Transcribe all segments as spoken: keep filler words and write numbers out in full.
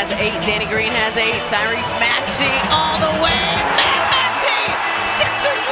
has eight. Danny Green has eight. Tyrese Maxey all the way. Matt Maxey! Sixers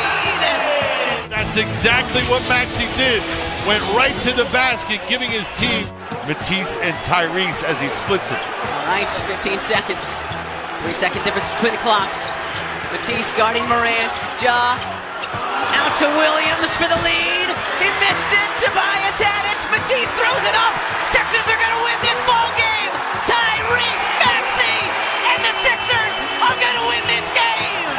lead! That's exactly what Maxey did. Went right to the basket, giving his team Matisse and Tyrese as he splits it. All right, fifteen seconds. Three-second difference between the clocks. Matisse guarding Morant. Ja out to Williams for the lead. He missed it. Tobias had it. Matisse throws it up. Sixers are going to win this ball game. Tyrese Maxey and the Sixers are going to win this game.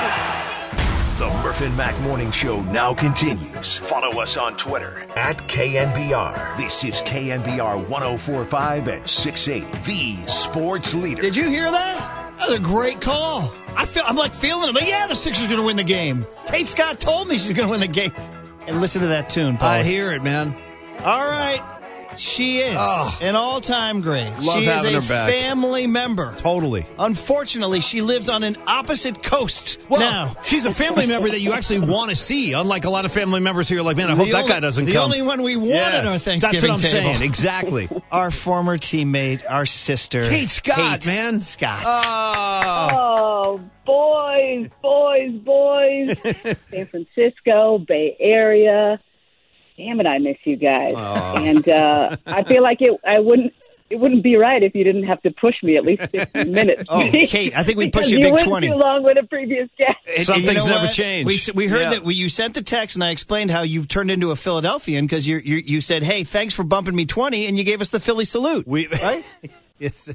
The Murph and Mac Morning Show now continues. Follow us on Twitter at K N B R. This is K N B R one oh four point five at six eight, the sports leader. Did you hear that? That was a great call. I feel, I'm like feeling it. Like, yeah, the Sixers are going to win the game. Kate Scott told me she's going to win the game. And listen to that tune, Paul. I hear it, man. All right. She is oh, an all-time great. Love she is having a her back. family member. Totally. Unfortunately, she lives on an opposite coast well, now. She's a family member that you actually want to see, unlike a lot of family members who are like, man, I hope the that only, guy doesn't the come. The only one we want yeah, at our Thanksgiving table. That's what I'm table. saying. Exactly. Our former teammate, our sister. Kate Scott, Kate man. Scott. Oh. Oh, boys, boys, boys. San Francisco, Bay Area. Damn it, I miss you guys. Oh. And uh, I feel like it. I wouldn't. It wouldn't be right if you didn't have to push me at least fifteen minutes. Oh, Kate, I think we pushed Because you a you big went twenty. too long with a previous guest. And- Some and you things know never what? change. We, we heard Yeah. that we, you sent the text, and I explained how you've turned into a Philadelphian because you you you said, "Hey, thanks for bumping me twenty," and you gave us the Philly salute. We, right? yes.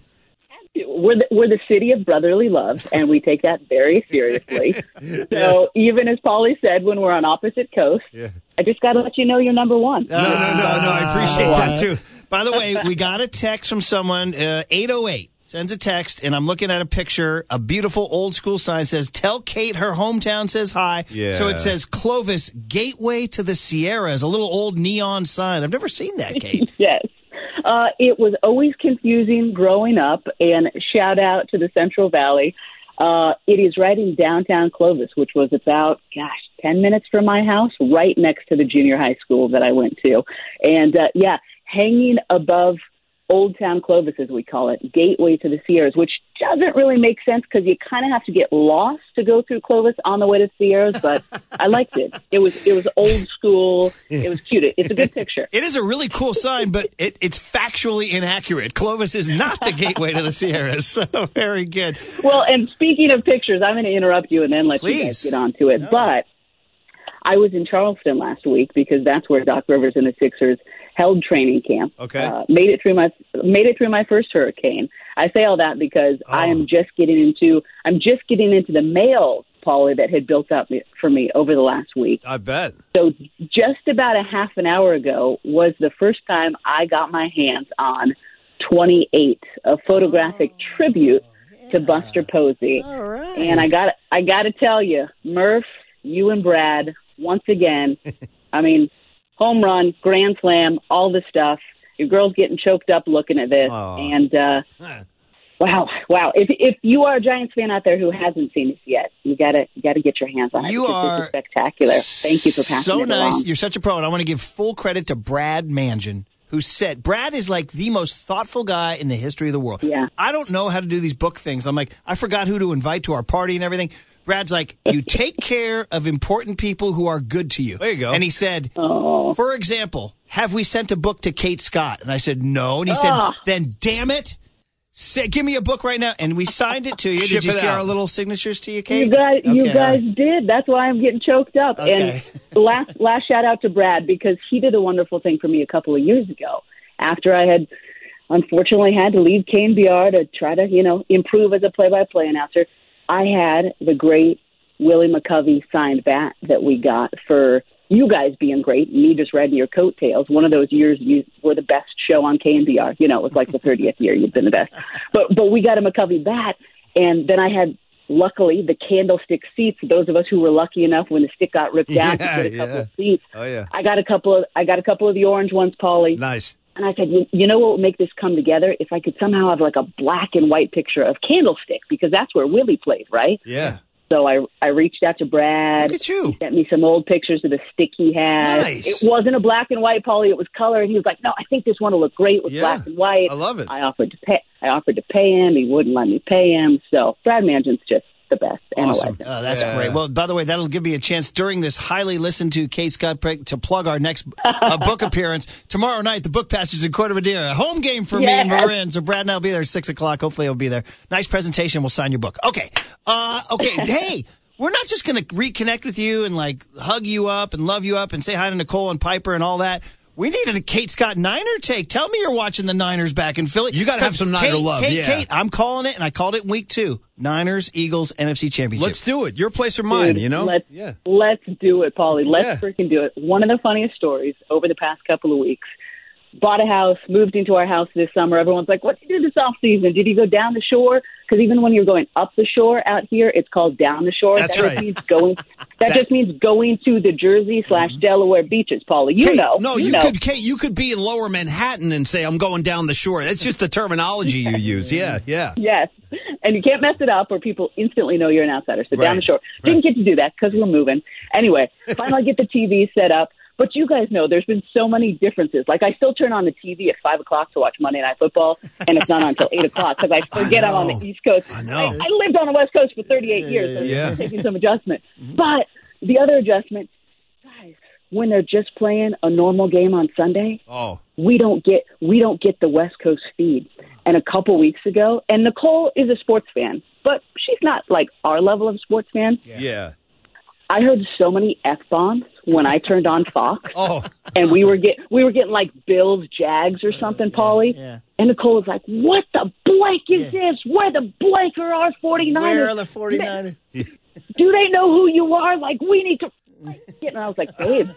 We're the, we're the city of brotherly love, and we take that very seriously. So Yes. even as Paulie said, when we're on opposite coasts, Yeah. I just got to let you know you're number one. No, no, no, no. I appreciate that, too. By the way, we got a text from someone, uh, eight oh eight, sends a text, and I'm looking at a picture. A beautiful old school sign says, "Tell Kate her hometown says hi." Yeah. So it says Clovis, Gateway to the Sierras, a little old neon sign. I've never seen that, Kate. Yes. Uh, it was always confusing growing up, and shout out to the Central Valley. Uh, it is right in downtown Clovis, which was about, gosh, ten minutes from my house, right next to the junior high school that I went to. And, uh, yeah, hanging above Old Town Clovis, as we call it, Gateway to the Sierras, which doesn't really make sense because you kind of have to get lost to go through Clovis on the way to Sierras, but I liked it. It was it was old school. It was cute. It's a good picture. It is a really cool sign, but it, it's factually inaccurate. Clovis is not the gateway to the Sierras, so very good. Well, and speaking of pictures, I'm going to interrupt you and then let Please. you guys get on to it. No. But I was in Charleston last week because that's where Doc Rivers and the Sixers held training camp. Okay. Uh, made it through my made it through my first hurricane. I say all that because Oh. I am just getting into I'm just getting into the mail, Paulie, that had built up for me over the last week. I bet. So just about a half an hour ago was the first time I got my hands on twenty-eight, a photographic Oh, tribute yeah. to Buster Posey. All right. And I got I got to tell you, Murph, you and Brad, once again, I mean, home run, grand slam, all the stuff. Your girl's getting choked up looking at this. Aw. And uh, Huh. wow, wow! If if you are a Giants fan out there who hasn't seen this yet, you gotta you gotta get your hands on it. You because are this is spectacular. Thank you for passing so it nice. along. You're such a pro, and I want to give full credit to Brad Mangin, who said Brad is like the most thoughtful guy in the history of the world. Yeah. I don't know how to do these book things. I'm like, I forgot who to invite to our party and everything. Brad's like, you take care of important people who are good to you. There you go. And he said, Oh. for example, have we sent a book to Kate Scott? And I said, no. And he Ah. said, then damn it. Say, give me a book right now. And we signed it to you. Ship Did you it see out. our little signatures to you, Kate? You guys, you Okay, all guys right. did. That's why I'm getting choked up. Okay. And last last shout out to Brad because he did a wonderful thing for me a couple of years ago. After I had unfortunately had to leave K N B R to try to you know improve as a play-by-play announcer, I had the great Willie McCovey signed bat that we got for you guys being great, me just riding your coattails. One of those years you were the best show on K N B R. You know, it was like the thirtieth year you've been the best. But but we got a McCovey bat, and then I had, luckily, the candlestick seats. Those of us who were lucky enough when the stick got ripped down Yeah, to get a couple yeah. of seats. Oh, yeah. I got a couple of I got a couple of the orange ones, Paulie. Nice. And I said, you, you know what would make this come together? If I could somehow have like a black and white picture of Candlestick, because that's where Willie played, right? Yeah. So I I reached out to Brad. Look at you. He sent me some old pictures of the stick he had. Nice. It wasn't a black and white, Paulie. It was color. And he was like, no, I think this one will look great with Yeah, black and white. I love it. I offered to pay. I offered to pay him. He wouldn't let me pay him. So Brad Mansion's just the best. And Awesome. a legend. Oh, that's Yeah. great. Well, by the way, that'll give me a chance during this highly listened to Kate Scott break to plug our next uh, book appearance tomorrow night. The Book Passage in Corte Madera, a home game for me Yes. and Marin. So Brad and I'll be there at six o'clock. Hopefully, I'll be there. Nice presentation. We'll sign your book. Okay. Uh, okay. Hey. We're not just going to reconnect with you and like hug you up and love you up and say hi to Nicole and Piper and all that. We needed a Kate Scott Niner take. Tell me you're watching the Niners back in Philly. You gotta have 'Cause some Niner Kate, love, Kate, yeah. Kate, I'm calling it, and I called it in week two. Niners, Eagles, N F C Championship. Let's do it. Your place or mine, Dude, you know? Let's, Yeah. let's do it, Paulie. Let's Yeah. freaking do it. One of the funniest stories over the past couple of weeks. Bought a house, moved into our house this summer. Everyone's like, what did you do this off season? Did you go down the shore? Because even when you're going up the shore out here, it's called down the shore. That's that right. Just means going, that, just means going to the Jersey slash Delaware beaches, Paulie. You Kate, know. No, you, know. could, Kate, you could be in Lower Manhattan and say, I'm going down the shore. That's just the terminology you use. Yeah, yeah. Yes. And you can't mess it up or people instantly know you're an outsider. So Right. down the shore. Didn't get to do that because we're moving. Anyway, finally get the T V set up. But you guys know there's been so many differences. Like, I still turn on the T V at five o'clock to watch Monday Night Football, and it's not on until eight o'clock because I forget I I'm on know. the East Coast. I know. I, I lived on the West Coast for thirty-eight years, so yeah. it's taking some adjustment. But the other adjustment, guys, when they're just playing a normal game on Sunday, Oh, we don't get we don't get the West Coast feed. And a couple weeks ago, and Nicole is a sports fan, but she's not like our level of sports fan. yeah. I heard so many F-bombs when I turned on Fox. Oh, And we were get we were getting like Bills, Jags, or something, Paulie. yeah. And Nicole was like, "What the blank is this? Where the blank are our 49ers? Where are the 49ers? Do they know who you are? Like, we need to." And I was like, "Babe,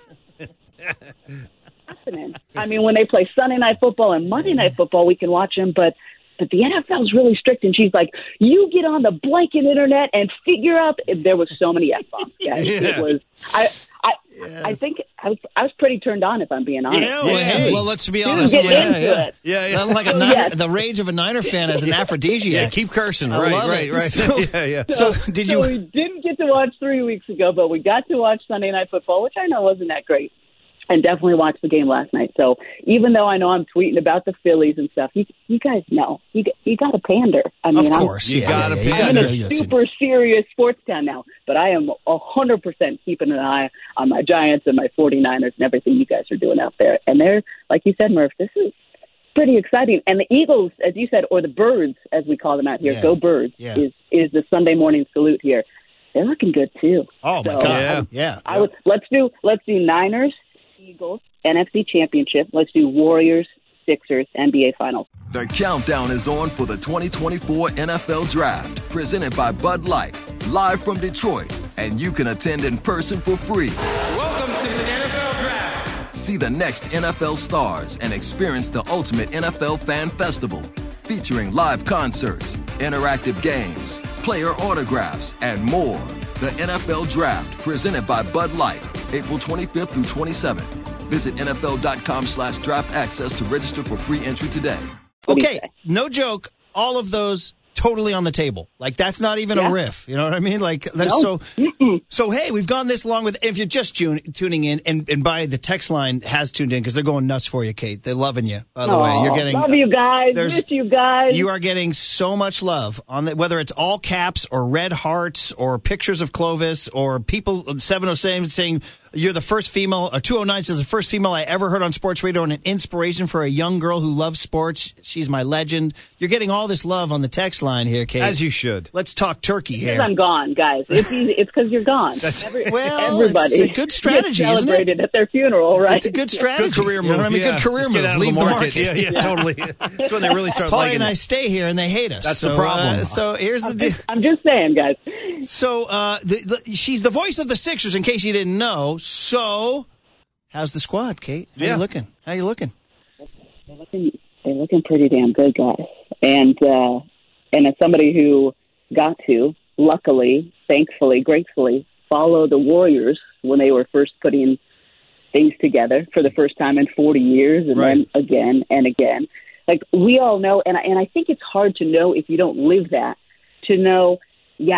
happening." I mean, when they play Sunday Night Football and Monday Night Football, we can watch them, but but the N F L is really strict. And she's like, "You get on the blanket internet and figure out." There was so many F bombs. Guys. Yeah. It was. I I I think I was I was pretty turned on, if I'm being honest. Yeah, well, yeah. hey. Well, let's be Didn't honest. get Yeah, into yeah. it. yeah, yeah. Sounds like a So, Niner, yes. the rage of a Niner fan as an Yeah, aphrodisiac. keep cursing. I Right, love right, it. right. So- yeah, yeah. So, did you? So we didn't get to watch three weeks ago, but we got to watch Sunday Night Football, which I know wasn't that great, and definitely watched the game last night. So even though I know I'm tweeting about the Phillies and stuff, you you guys know you you got to pander. I mean, Of I'm- course, You yeah, gotta yeah, pick- yeah, I'm yeah, in a yeah, super serious sports town now, but I am a hundred percent keeping an eye on my Giants and my 49ers and everything you guys are doing out there. And they're, like you said, Murph, this is pretty exciting. And the Eagles, as you said, or the Birds, as we call them out here, Yeah. Go Birds, Yeah. is is the Sunday morning salute here. They're looking good too. Oh my So, God! Yeah. Yeah. I would let's do let's do Niners, Eagles, N F C Championship. Let's do Warriors, Sixers, N B A Finals. The countdown is on for the twenty twenty-four N F L Draft, presented by Bud Light, live from Detroit, and you can attend in person for free. Welcome to the N F L Draft. See the next N F L stars and experience the ultimate N F L fan festival, featuring live concerts, interactive games, player autographs, and more. The N F L Draft, presented by Bud Light, April twenty-fifth through twenty-seventh. Visit nfl.com slash draft access to register for free entry today. What do you Okay, say? no joke. All of those totally on the table. Like that's not even Yeah. a riff. You know what I mean? Like that's No. so. So hey, we've gone this long with. If you're just tune, tuning in, and and by the text line has tuned in because they're going nuts for you, Kate. They're loving you. By the way, you're Aw, getting. love you guys. there's- Miss you guys. You are getting so much love on the, whether it's all caps or red hearts or pictures of Clovis or people seven oh seven saying you're the first female, or two oh nine says the first female I ever heard on sports radio and an inspiration for a young girl who loves sports. She's my legend. You're getting all this love on the text line here, Kate. As you should. Let's talk turkey Because here. I'm gone, guys. It's easy. It's because you're gone. Every, well, everybody it's a good strategy, gets isn't it? celebrated at their funeral, right? It's a good strategy. Good career You know move. what I mean? Yeah. Good career Just move. get out of Leave the the market. market. Yeah, yeah, totally. That's when they really start Paulie liking and I it. stay here, and they hate us. That's the So, problem. Uh, so here's the deal. I'm just saying, guys. So uh, the, the, she's the voice of the Sixers, in case you didn't know. So how's the squad, Kate? How Yeah. you looking? How you looking? They're looking, they're looking pretty damn good, guys. And uh, and as somebody who got to, luckily, thankfully, gratefully, follow the Warriors when they were first putting things together for the first time in forty years, and Right. then again and again. Like, we all know, and I, and I think it's hard to know if you don't live that, to know, yeah,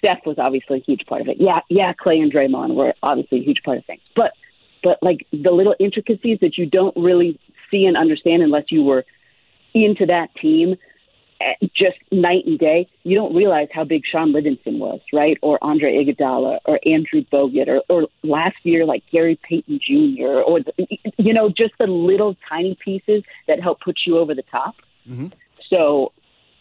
Steph was obviously a huge part of it. Yeah, yeah, Clay and Draymond were obviously a huge part of things. But, but like the little intricacies that you don't really see and understand unless you were into that team, just night and day, you don't realize how big Sean Livingston was, right? Or Andre Iguodala, or Andrew Bogut, or, or last year, like Gary Payton Junior, or, you know, just the little tiny pieces that help put you over the top. Mm-hmm. So,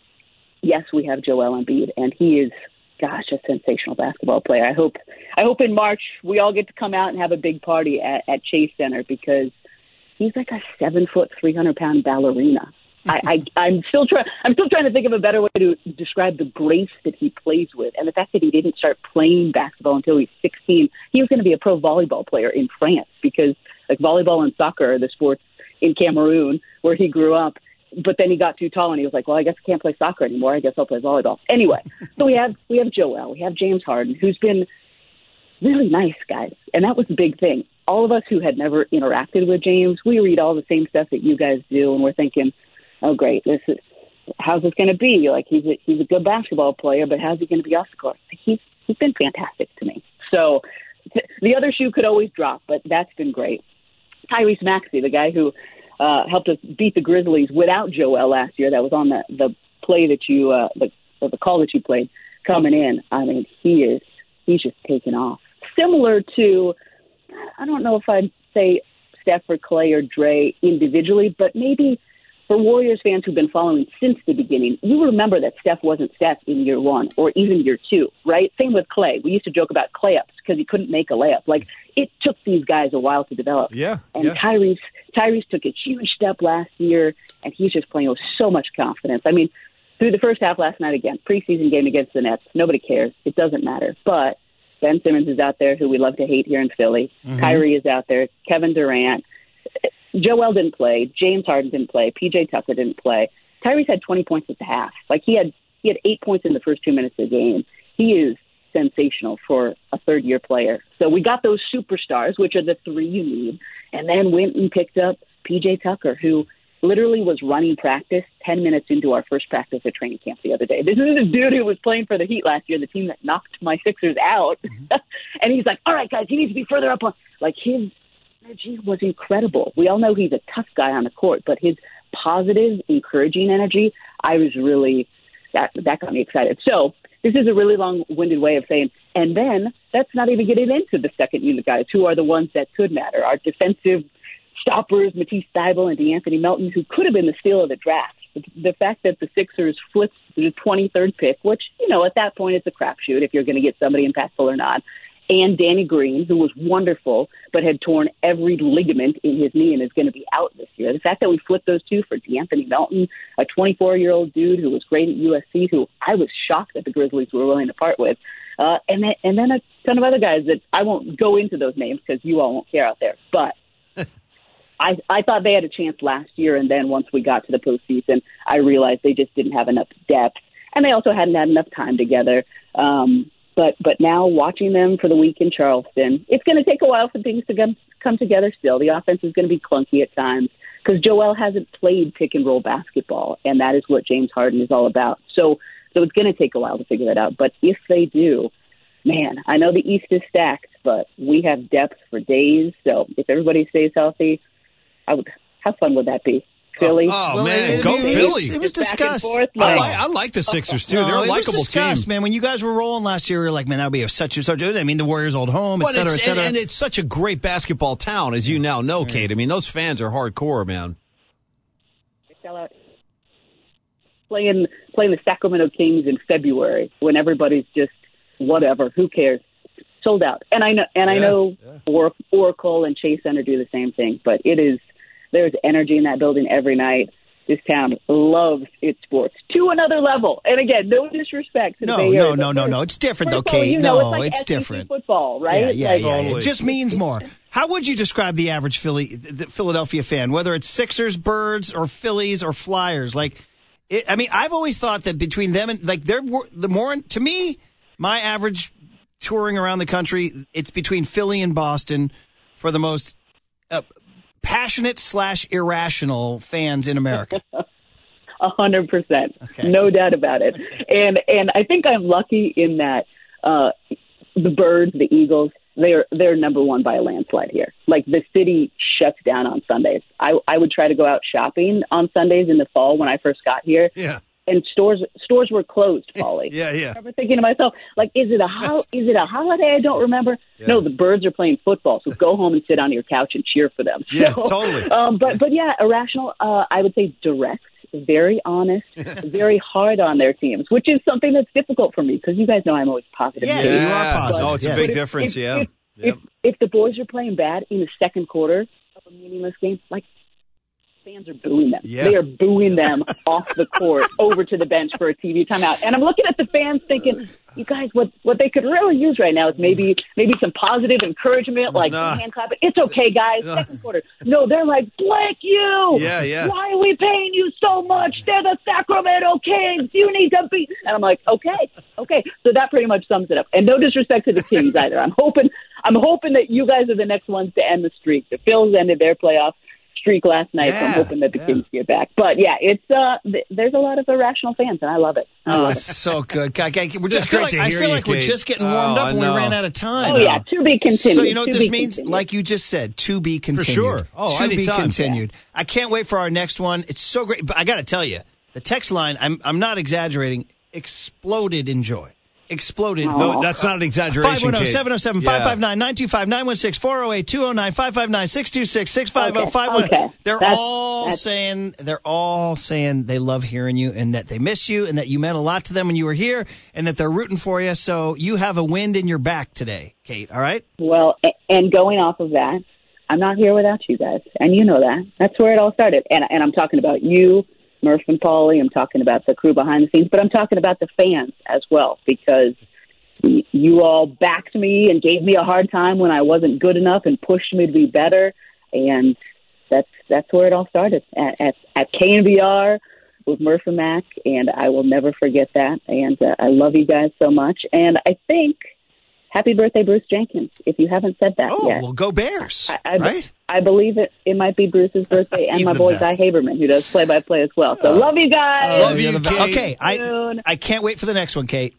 yes, we have Joel Embiid, and he is, gosh, a sensational basketball player. I hope I hope in March we all get to come out and have a big party at, at Chase Center, because he's like a seven-foot, three hundred pound ballerina. I, I, I'm still trying. I'm still trying to think of a better way to describe the grace that he plays with, and the fact that he didn't start playing basketball until he was sixteen. He was going to be a pro volleyball player in France, because like volleyball and soccer are the sports in Cameroon where he grew up. But then he got too tall, and he was like, "Well, I guess I can't play soccer anymore. I guess I'll play volleyball." Anyway, so we have we have Joel, we have James Harden, who's been really nice, guys, and that was the big thing. All of us who had never interacted with James, we read all the same stuff that you guys do, and we're thinking, oh, great, this is, how's this going to be? Like, he's a, he's a good basketball player, but how's he going to be off the court? He's, he's been fantastic to me. So th- the other shoe could always drop, but that's been great. Tyrese Maxey, the guy who uh, helped us beat the Grizzlies without Joel last year, that was on the, the play that you, uh, the, or the call that you played coming in. I mean, he is, he's just taken off. Similar to, I don't know if I'd say Steph or Clay or Dre individually, but maybe for Warriors fans who've been following since the beginning, you remember that Steph wasn't Steph in year one or even year two, right? Same with Clay. We used to joke about Clay-ups because he couldn't make a layup. Like, it took these guys a while to develop. Yeah. And yeah. Tyrese, Tyrese took a huge step last year, and he's just playing with so much confidence. I mean, through the first half last night, again, preseason game against the Nets, nobody cares. It doesn't matter. But Ben Simmons is out there, who we love to hate here in Philly. Mm-hmm. Kyrie is out there. Kevin Durant. Joel didn't play. James Harden didn't play. P J Tucker didn't play. Tyrese had twenty points at the half. Like, he had he had eight points in the first two minutes of the game. He is sensational for a third-year player. So we got those superstars, which are the three you need, and then went and picked up P J Tucker, who literally was running practice ten minutes into our first practice at training camp the other day. This is a dude who was playing for the Heat last year, the team that knocked my Sixers out. Mm-hmm. And he's like, all right, guys, he needs to be further up on. Like, his energy was incredible. We all know he's a tough guy on the court, but his positive, encouraging energy, I was really, that, that got me excited. So this is a really long-winded way of saying, and then that's not even getting into the second unit guys, who are the ones that could matter. Our defensive stoppers, Matisse Thybulle and DeAnthony Melton, who could have been the steal of the draft. The, the fact that the Sixers flipped the twenty-third pick, which, you know, at that point it's a crapshoot if you're going to get somebody impactful or not, and Danny Green, who was wonderful but had torn every ligament in his knee and is going to be out this year. The fact that we flipped those two for DeAnthony Melton, a twenty-four-year-old dude who was great at U S C, who I was shocked that the Grizzlies were willing to part with, uh, and, then, and then a ton of other guys that I won't go into those names because you all won't care out there. But I, I thought they had a chance last year, and then once we got to the postseason, I realized they just didn't have enough depth, and they also hadn't had enough time together. Um, but but now watching them for the week in Charleston, it's going to take a while for things to come, come together still. The offense is going to be clunky at times because Joel hasn't played pick-and-roll basketball, and that is what James Harden is all about. So, so it's going to take a while to figure that out. But if they do, man, I know the East is stacked, but we have depth for days. So if everybody stays healthy, I would, how fun would that be? Philly. Oh, oh well, man, it, go it, Philly. It was, it was discussed. Forth, I, like, like, I like the Sixers, too. No, They're a it likable was discussed, team. man. When you guys were rolling last year, we were like, man, that would be a such and such. I mean, the Warriors' old home, et Well, cetera, et it's- cetera. and, and it's such a great basketball town, as you now know, Kate. I mean, those fans are hardcore, man. sell out. Playing playing the Sacramento Kings in February when everybody's just whatever, who cares? Sold out. And I know and I Yeah, know yeah. Or, Oracle and Chase Center do the same thing, but it is there's energy in that building every night. This town loves its sports to another level. And again, no disrespect to No, the Bay no, Area, no, but no, for no. It's different, though, football, Kate. you know, No, it's, like it's S E C different. football, right? Yeah, yeah, Like, yeah. Totally. It just means more. How would you describe the average Philly, the Philadelphia fan, whether it's Sixers, Birds, or Phillies, or Flyers? Like, it, I mean, I've always thought that between them and like they're more- the more to me, my average touring around the country, it's between Philly and Boston for the most uh, passionate slash irrational fans in America. A hundred percent, Okay. no doubt about it. And and I think I'm lucky in that Uh, the Birds, the Eagles, they're they're number one by a landslide here. Like, the city shuts down on Sundays. I, I would try to go out shopping on Sundays in the fall when I first got here. Yeah. And stores stores were closed, Paulie. Yeah, yeah. I remember thinking to myself, like, is it a ho- is it a holiday? I don't remember. Yeah. No, the Birds are playing football, so go home and sit on your couch and cheer for them. Yeah, so, totally. Um, but but yeah, irrational. Uh, I would say direct, very honest, very hard on their teams, which is something that's difficult for me because you guys know I'm always positive. Yes, Yeah. you are positive. Oh, it's Yes. a big But if- difference, if, yeah. If, Yep. if, if the boys are playing bad in the second quarter of a meaningless game, like, fans are booing them. Yeah. They are booing them off the court over to the bench for a T V timeout. And I'm looking at the fans thinking, you guys, what what they could really use right now is maybe maybe some positive encouragement, like Nah. hand clapping. It's okay, guys. Nah. Second quarter. No, they're like, blank you. Yeah, yeah. Why are we paying you so much? They're the Sacramento Kings. You need to be. And I'm like, okay, okay. So that pretty much sums it up. And no disrespect to the Kings either. I'm hoping I'm hoping that you guys are the next ones to end the streak. The Phils ended their playoff streak last night, so I'm Yeah, hoping that the yeah. Kings get back. But yeah, it's uh, th- there's a lot of irrational fans, and I love it. I Oh, love it's it. so good. I, I, we're It's just feel great like, to I hear feel you, like we're Kate. just getting warmed Oh, up I and we know. ran out of time. Oh yeah, to be continued. So you know what to this be means? continued. Like you just said, to be continued. sure. Oh, to be anytime. continued. I can't wait for our next one. It's so great. But I got to tell you, the text line, I'm I'm not exaggerating, exploded in joy. Exploded. No, that's not an exaggeration, five one zero, Kate. seven zero seven, five five nine, nine two five, nine one six, four zero eight, two zero nine, five five nine, six two six, six five zero, five one. Okay, okay. They're That's- all that's- saying they're all saying they love hearing you and that they miss you and that you meant a lot to them when you were here and that they're rooting for you. So you have a wind in your back today, Kate. All right? Well, a- and going off of that, I'm not here without you guys, and you know that. That's where it all started. And and I'm talking about you, Murph and Paulie. I'm talking about the crew behind the scenes, but I'm talking about the fans as well because you all backed me and gave me a hard time when I wasn't good enough and pushed me to be better. And that's that's where it all started at at, at K N B R with Murph and Mac, and I will never forget that. And uh, I love you guys so much. And I think happy birthday, Bruce Jenkins, if you haven't said that Oh, yet. well, go Bears. I, I, right? I believe it. It might be Bruce's birthday and He's my the boy best. Guy Haberman, who does play-by-play as well. So love you guys. Love You're you, the best. Kate. Okay, I, Soon. I can't wait for the next one, Kate.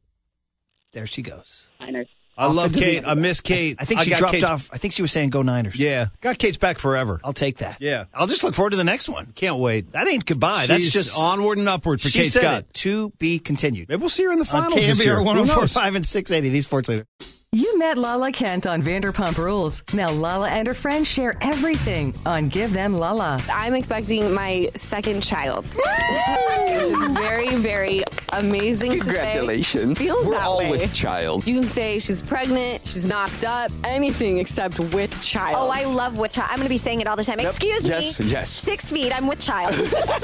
There she goes. Niners. I love into the- Kate. I miss Kate. I think she got dropped Kate's- off. I think she was saying go Niners. Yeah. Got Kate's back forever. I'll take that. Yeah. I'll just look forward to the next one. Can't wait. That ain't goodbye. That's She's just onward and upward for she Kate said Scott. it, to be continued. Maybe we'll see her in the On finals this year. K N B R Who one oh four knows? point five and six eighty, the Sports Leader. You met Lala Kent on Vanderpump Rules. Now Lala and her friends share everything on Give Them Lala. I'm expecting my second child, which is very, very amazing. Congratulations. To say. Feels We're that all way. with child. You can say she's pregnant, she's knocked up, anything except with child. Oh, I love with child. I'm going to be saying it all the time. Yep. Excuse Yes, me. yes. Six feet. I'm with child.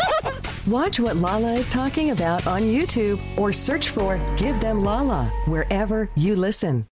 Watch what Lala is talking about on YouTube or search for Give Them Lala wherever you listen.